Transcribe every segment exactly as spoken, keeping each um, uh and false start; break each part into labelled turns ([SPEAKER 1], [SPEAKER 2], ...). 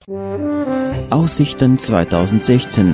[SPEAKER 1] Aussichten zweitausendsechzehn.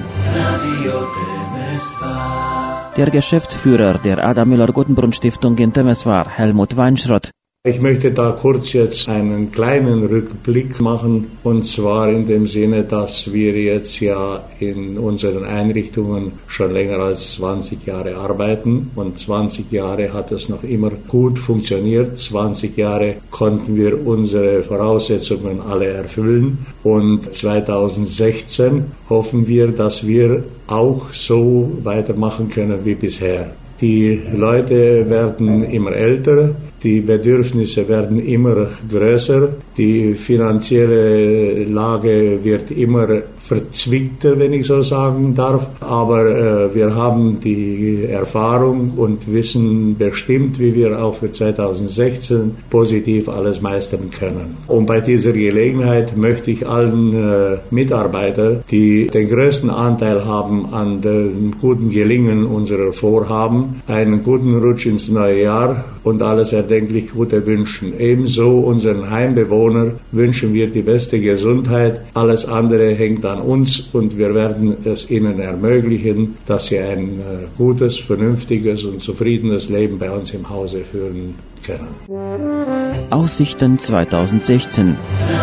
[SPEAKER 1] Der Geschäftsführer der Adam Müller-Guttenbrunn-Stiftung in Temeswar, Helmut Weinschrott.
[SPEAKER 2] Ich möchte da kurz jetzt einen kleinen Rückblick machen, und zwar in dem Sinne, dass wir jetzt ja in unseren Einrichtungen schon länger als zwanzig Jahre arbeiten, und zwanzig Jahre hat es noch immer gut funktioniert. zwanzig Jahre konnten wir unsere Voraussetzungen alle erfüllen, und zweitausendsechzehn hoffen wir, dass wir auch so weitermachen können wie bisher. Die Leute werden immer älter, die Bedürfnisse werden immer größer, die finanzielle Lage wird immer verzwickter, wenn ich so sagen darf. Aber äh, wir haben die Erfahrung und wissen bestimmt, wie wir auch für zweitausendsechzehn positiv alles meistern können. Und bei dieser Gelegenheit möchte ich allen äh, Mitarbeitern, die den größten Anteil haben an dem guten Gelingen unserer Vorhaben, einen guten Rutsch ins neue Jahr und alles erdenklich Gute wünschen. Ebenso unseren Heimbewohnern wünschen wir die beste Gesundheit. Alles andere hängt an uns, und wir werden es ihnen ermöglichen, dass sie ein äh, gutes, vernünftiges und zufriedenes Leben bei uns im Hause führen können.
[SPEAKER 1] Aussichten zweitausendsechzehn.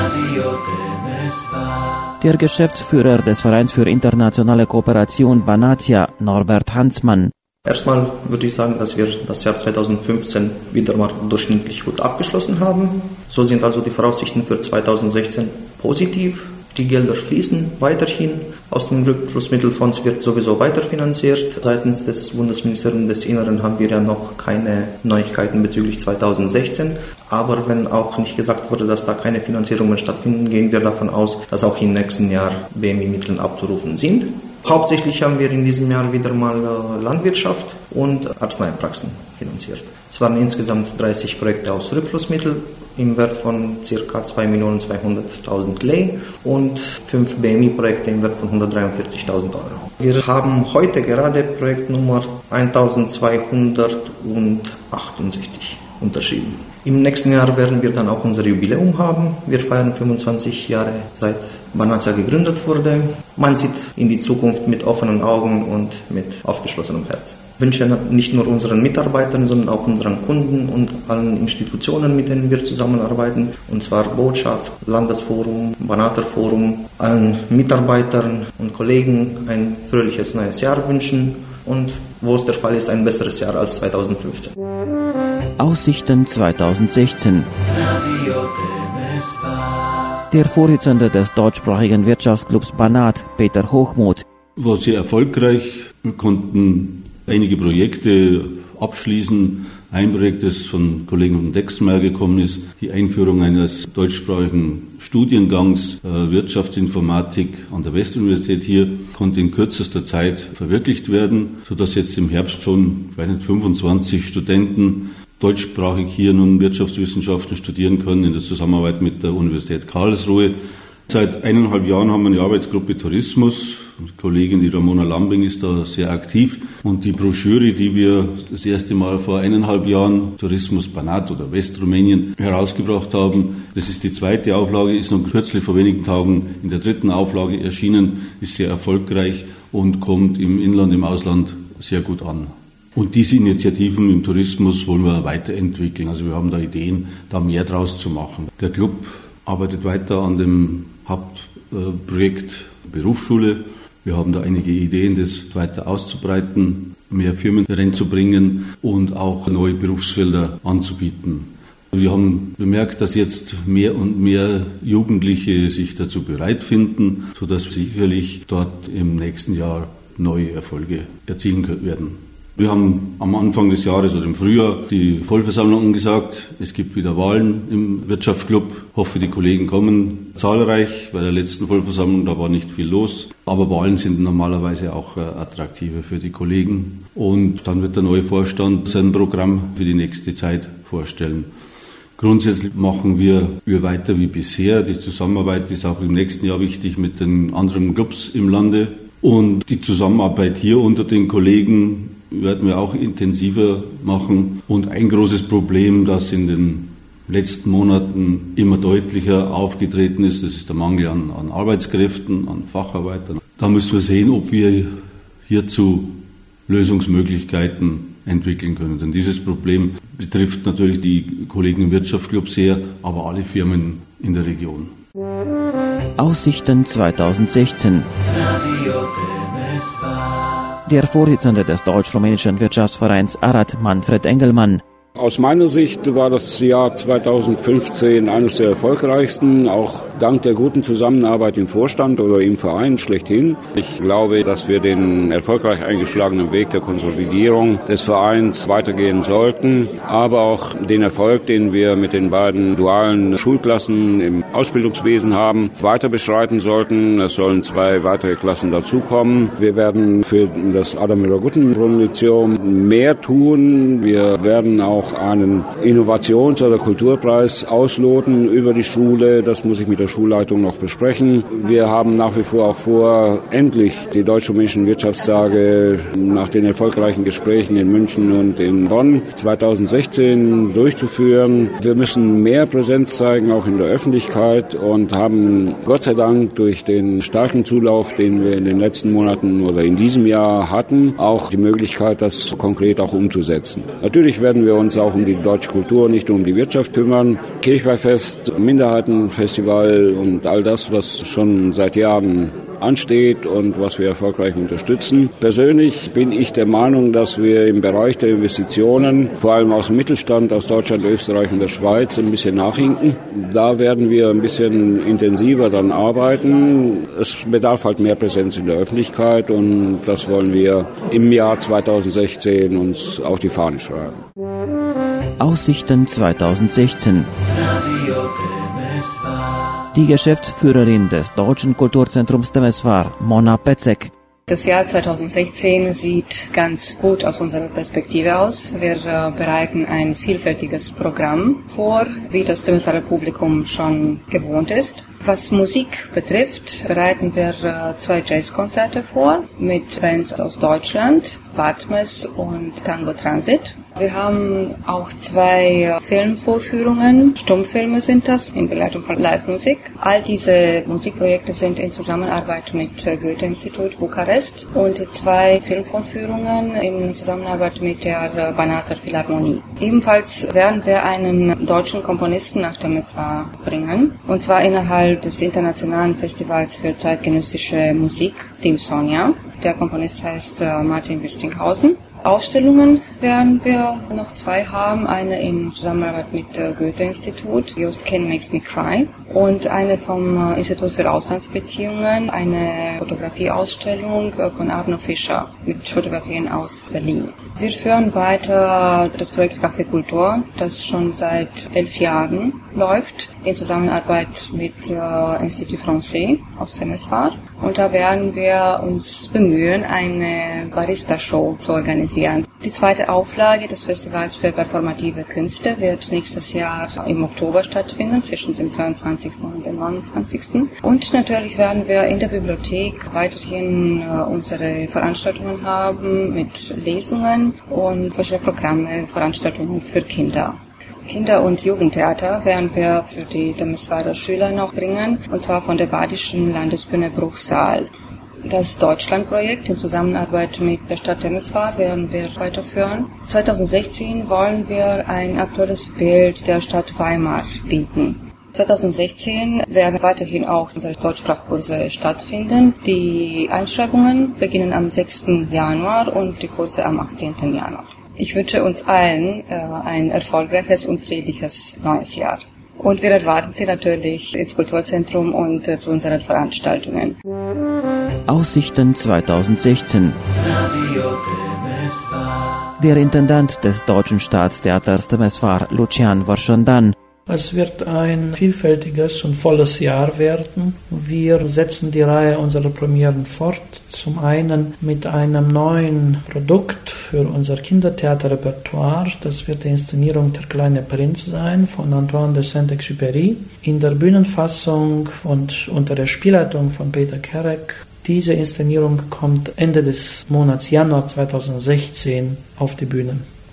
[SPEAKER 1] Der Geschäftsführer des Vereins für internationale Kooperation Banatia, Norbert Hansmann.
[SPEAKER 3] Erstmal würde ich sagen, dass wir das Jahr zweitausendfünfzehn wieder mal durchschnittlich gut abgeschlossen haben. So sind also die Voraussichten für zweitausendsechzehn positiv. Die Gelder fließen weiterhin. Aus dem Rückflussmittelfonds wird sowieso weiterfinanziert. Seitens des Bundesministeriums des Inneren haben wir ja noch keine Neuigkeiten bezüglich zweitausendsechzehn. Aber wenn auch nicht gesagt wurde, dass da keine Finanzierungen stattfinden, gehen wir davon aus, dass auch im nächsten Jahr B M I-Mittel abzurufen sind. Hauptsächlich haben wir in diesem Jahr wieder mal Landwirtschaft und Arzneipraxen finanziert. Es waren insgesamt dreißig Projekte aus Rückflussmitteln im Wert von ca. zwei Millionen zweihunderttausend Lei und fünf B M I-Projekte im Wert von hundertdreiundvierzigtausend Euro. Wir haben heute gerade Projekt Nummer eintausendzweihundertachtundsechzig unterschrieben. Im nächsten Jahr werden wir dann auch unser Jubiläum haben. Wir feiern fünfundzwanzig Jahre seit Banatia gegründet wurde. Man sieht in die Zukunft mit offenen Augen und mit aufgeschlossenem Herz. Ich wünsche nicht nur unseren Mitarbeitern, sondern auch unseren Kunden und allen Institutionen, mit denen wir zusammenarbeiten, und zwar Botschaft, Landesforum, Banater Forum, allen Mitarbeitern und Kollegen ein fröhliches neues Jahr wünschen und, wo es der Fall ist, ein besseres Jahr als zweitausendfünfzehn.
[SPEAKER 1] Aussichten zweitausendsechzehn. Der Vorsitzende des deutschsprachigen Wirtschaftsclubs Banat, Peter Hochmuth.
[SPEAKER 4] War sehr erfolgreich. Wir konnten einige Projekte abschließen. Ein Projekt, das von Kollegen von Dexmeyer gekommen ist, die Einführung eines deutschsprachigen Studiengangs äh, Wirtschaftsinformatik an der Westuniversität hier, konnte in kürzester Zeit verwirklicht werden, sodass jetzt im Herbst schon, ich weiß nicht, fünfundzwanzig Studenten deutschsprachig hier nun Wirtschaftswissenschaften studieren können in der Zusammenarbeit mit der Universität Karlsruhe. Seit eineinhalb Jahren haben wir eine Arbeitsgruppe Tourismus. Die Kollegin, die Ramona Lambing, ist da sehr aktiv. Und die Broschüre, die wir das erste Mal vor eineinhalb Jahren, Tourismus Banat oder Westrumänien, herausgebracht haben, das ist die zweite Auflage, ist noch kürzlich vor wenigen Tagen in der dritten Auflage erschienen, ist sehr erfolgreich und kommt im Inland, im Ausland sehr gut an. Und diese Initiativen im Tourismus wollen wir weiterentwickeln. Also wir haben da Ideen, da mehr draus zu machen. Der Club arbeitet weiter an dem Hauptprojekt Berufsschule. Wir haben da einige Ideen, das weiter auszubreiten, mehr Firmen reinzubringen und auch neue Berufsfelder anzubieten. Wir haben bemerkt, dass jetzt mehr und mehr Jugendliche sich dazu bereit finden, sodass wir sicherlich dort im nächsten Jahr neue Erfolge erzielen werden. Wir haben am Anfang des Jahres oder im Frühjahr die Vollversammlung angesagt. Es gibt wieder Wahlen im Wirtschaftsclub. Ich hoffe, die Kollegen kommen zahlreich. Bei der letzten Vollversammlung, da war nicht viel los. Aber Wahlen sind normalerweise auch attraktiver für die Kollegen. Und dann wird der neue Vorstand sein Programm für die nächste Zeit vorstellen. Grundsätzlich machen wir, wir weiter wie bisher. Die Zusammenarbeit ist auch im nächsten Jahr wichtig mit den anderen Clubs im Lande. Und die Zusammenarbeit hier unter den Kollegen werden wir auch intensiver machen. Und ein großes Problem, das in den letzten Monaten immer deutlicher aufgetreten ist. Das ist der Mangel an, an Arbeitskräften, an Facharbeitern. Da müssen wir sehen, ob wir hierzu Lösungsmöglichkeiten entwickeln können. Denn dieses Problem betrifft natürlich die Kollegen im Wirtschaftsclub sehr, aber alle Firmen in der Region.
[SPEAKER 1] Aussichten zweitausendsechzehn. Der Vorsitzende des Deutsch-Rumänischen Wirtschaftsvereins Arad, Manfred Engelmann.
[SPEAKER 5] Aus meiner Sicht war das Jahr zweitausendfünfzehn eines der erfolgreichsten, auch dank der guten Zusammenarbeit im Vorstand oder im Verein schlechthin. Ich glaube, dass wir den erfolgreich eingeschlagenen Weg der Konsolidierung des Vereins weitergehen sollten, aber auch den Erfolg, den wir mit den beiden dualen Schulklassen im Ausbildungswesen haben, weiter beschreiten sollten. Es sollen zwei weitere Klassen dazukommen. Wir werden für das Adam Müller-Guttenbrunn-Lyzeum mehr tun. Wir werden auch einen Innovations- oder Kulturpreis ausloten über die Schule. Das muss ich mit der Schulleitung noch besprechen. Wir haben nach wie vor auch vor, endlich die Deutsch-Rumänischen Wirtschaftstage nach den erfolgreichen Gesprächen in München und in Bonn zweitausendsechzehn durchzuführen. Wir müssen mehr Präsenz zeigen, auch in der Öffentlichkeit, und haben Gott sei Dank durch den starken Zulauf, den wir in den letzten Monaten oder in diesem Jahr hatten, auch die Möglichkeit, das konkret auch umzusetzen. Natürlich werden wir uns auch um die deutsche Kultur, nicht nur um die Wirtschaft kümmern. Kirchweihfest, Minderheitenfestival und all das, was schon seit Jahren ansteht und was wir erfolgreich unterstützen. Persönlich bin ich der Meinung, dass wir im Bereich der Investitionen, vor allem aus dem Mittelstand, aus Deutschland, Österreich und der Schweiz, ein bisschen nachhinken. Da werden wir ein bisschen intensiver dann arbeiten. Es bedarf halt mehr Präsenz in der Öffentlichkeit, und das wollen wir im Jahr zweitausendsechzehn uns auf die Fahne schreiben.
[SPEAKER 1] Aussichten zweitausendsechzehn. Die Geschäftsführerin des Deutschen Kulturzentrums Temeswar, Mona Pecek.
[SPEAKER 6] Das Jahr zweitausendsechzehn sieht ganz gut aus unserer Perspektive aus. Wir äh, bereiten ein vielfältiges Programm vor, wie das Temeswarer Publikum schon gewohnt ist. Was Musik betrifft, bereiten wir äh, zwei Jazzkonzerte vor mit Bands aus Deutschland, Batmes und Tango Transit. Wir haben auch zwei Filmvorführungen, Stummfilme sind das, in Begleitung von Live-Musik. All diese Musikprojekte sind in Zusammenarbeit mit Goethe-Institut Bukarest, und die zwei Filmvorführungen in Zusammenarbeit mit der Banater Philharmonie. Ebenfalls werden wir einen deutschen Komponisten nach Temeswar bringen, und zwar innerhalb des Internationalen Festivals für zeitgenössische Musik, Team Sonja. Der Komponist heißt Martin Westinghausen. Ausstellungen werden wir noch zwei haben, eine in Zusammenarbeit mit äh, Goethe-Institut, Just Ken Makes Me Cry, und eine vom äh, Institut für Auslandsbeziehungen, eine Fotografieausstellung äh, von Arno Fischer mit Fotografien aus Berlin. Wir führen weiter das Projekt Café Kultur, das schon seit elf Jahren läuft, in Zusammenarbeit mit äh, Institut Français aus Temeswar. Und da werden wir uns bemühen, eine Barista-Show zu organisieren. Die zweite Auflage des Festivals für performative Künste wird nächstes Jahr im Oktober stattfinden, zwischen dem zweiundzwanzigsten und dem neunundzwanzigsten Und natürlich werden wir in der Bibliothek weiterhin äh, unsere Veranstaltungen haben mit Lesungen und verschiedene Programme, Veranstaltungen für Kinder. Kinder- und Jugendtheater werden wir für die Temeswarer Schüler noch bringen, und zwar von der Badischen Landesbühne Bruchsal. Das Deutschlandprojekt in Zusammenarbeit mit der Stadt Temeswar werden wir weiterführen. zweitausendsechzehn wollen wir ein aktuelles Bild der Stadt Weimar bieten. zweitausendsechzehn werden weiterhin auch unsere Deutschsprachkurse stattfinden. Die Einschreibungen beginnen am sechsten Januar und die Kurse am achtzehnten Januar. Ich wünsche uns allen äh, ein erfolgreiches und friedliches neues Jahr. Und wir erwarten Sie natürlich ins Kulturzentrum und äh, zu unseren Veranstaltungen.
[SPEAKER 1] Aussichten zweitausendsechzehn. Der Intendant des Deutschen Staatstheaters Temeswar, Lucian Varșandan.
[SPEAKER 7] Es wird ein vielfältiges und volles Jahr werden. Wir setzen die Reihe unserer Premieren fort. Zum einen mit einem neuen Produkt für unser Kindertheaterrepertoire. Das wird die Inszenierung Der kleine Prinz sein von Antoine de Saint-Exupéry. In der Bühnenfassung und unter der Spielleitung von Peter Kerek. Diese Inszenierung kommt Ende des Monats Januar zweitausendsechzehn auf die Bühne.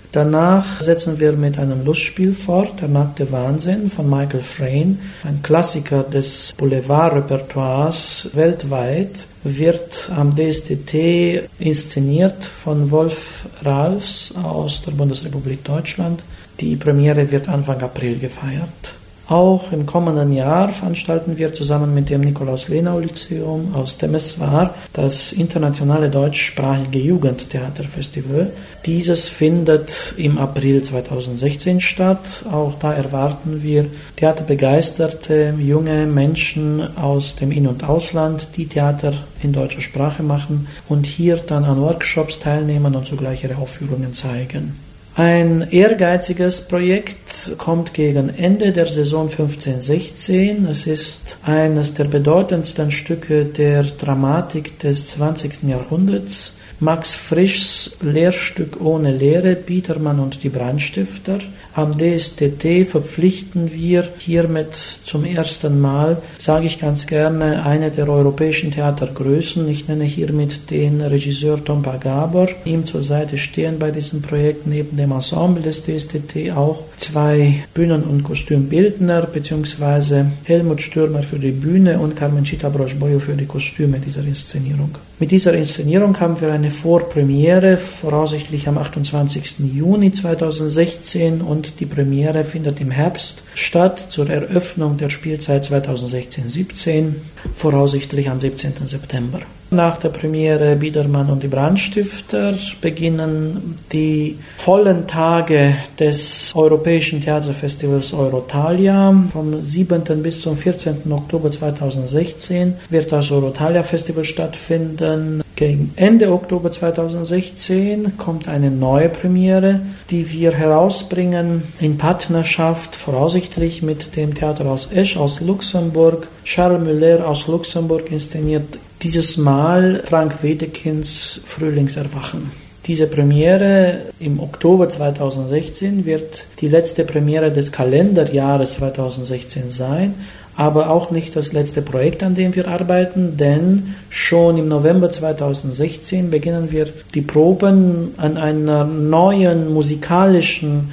[SPEAKER 7] Danach setzen wir mit einem Lustspiel fort, Der nackte Wahnsinn von Michael Frayn, ein Klassiker des Boulevardrepertoires weltweit, wird am D S T T inszeniert von Wolf Ralfs aus der Bundesrepublik Deutschland. Die Premiere wird Anfang April gefeiert. Auch im kommenden Jahr veranstalten wir zusammen mit dem Nikolaus-Lenau-Lyzeum aus Temeswar das internationale deutschsprachige Jugendtheaterfestival. Dieses findet im April zweitausendsechzehn statt. Auch da erwarten wir theaterbegeisterte junge Menschen aus dem In- und Ausland, die Theater in deutscher Sprache machen und hier dann an Workshops teilnehmen und zugleich ihre Aufführungen zeigen. Ein ehrgeiziges Projekt kommt gegen Ende der Saison fünfzehn sechzehn. Es ist eines der bedeutendsten Stücke der Dramatik des zwanzigsten Jahrhunderts. Max Frischs Lehrstück Ohne Lehre, Biedermann und die Brandstifter. Am D S T T verpflichten wir hiermit zum ersten Mal, sage ich ganz gerne, eine der europäischen Theatergrößen. Ich nenne hiermit den Regisseur Tompa Gabor. Ihm zur Seite stehen bei diesem Projekt neben dem Ensemble des D S T T auch zwei Bühnen- und Kostümbildner, beziehungsweise Helmut Stürmer für die Bühne und Carmencita Broșboiu für die Kostüme dieser Inszenierung. Mit dieser Inszenierung haben wir eine Vorpremiere, voraussichtlich am achtundzwanzigsten Juni zweitausendsechzehn, und die Premiere findet im Herbst statt, zur Eröffnung der Spielzeit zweitausendsechzehn siebzehn, voraussichtlich am siebzehnten September. Nach der Premiere Biedermann und die Brandstifter beginnen die vollen Tage des Europäischen Theaterfestivals Eurotalia. Vom siebenten bis zum vierzehnten Oktober zweitausendsechzehn wird das Eurotalia Festival stattfinden. Gegen Ende Oktober zweitausendsechzehn kommt eine neue Premiere, die wir herausbringen in Partnerschaft voraussichtlich mit dem Theaterhaus Esch aus Luxemburg. Charles Müller aus Luxemburg inszeniert dieses Mal Frank Wedekinds Frühlingserwachen. Diese Premiere im Oktober zweitausendsechzehn wird die letzte Premiere des Kalenderjahres zweitausendsechzehn sein, aber auch nicht das letzte Projekt, an dem wir arbeiten, denn schon im November zweitausendsechzehn beginnen wir die Proben an einer neuen musikalischen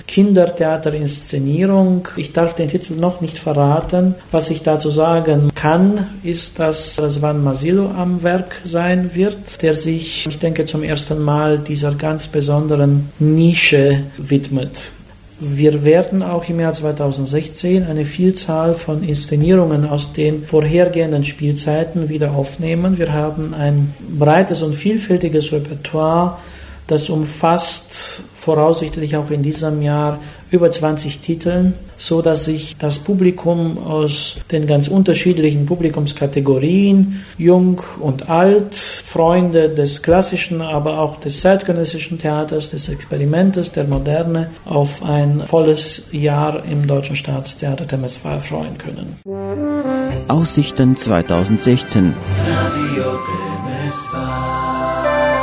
[SPEAKER 7] Kindertheaterinszenierung. Ich darf den Titel noch nicht verraten. Was ich dazu sagen kann, ist, dass Răzvan Masilu am Werk sein wird, der sich, ich denke, zum ersten Mal dieser ganz besonderen Nische widmet. Wir werden auch im Jahr zweitausendsechzehn eine Vielzahl von Inszenierungen aus den vorhergehenden Spielzeiten wieder aufnehmen. Wir haben ein breites und vielfältiges Repertoire, das umfasst voraussichtlich auch in diesem Jahr über zwanzig Titeln, so dass sich das Publikum aus den ganz unterschiedlichen Publikumskategorien, jung und alt, Freunde des klassischen, aber auch des zeitgenössischen Theaters, des Experimentes, der Moderne, auf ein volles Jahr im Deutschen Staatstheater Temeswar freuen können.
[SPEAKER 1] Aussichten zweitausendsechzehn.
[SPEAKER 8] Radio Temeswar.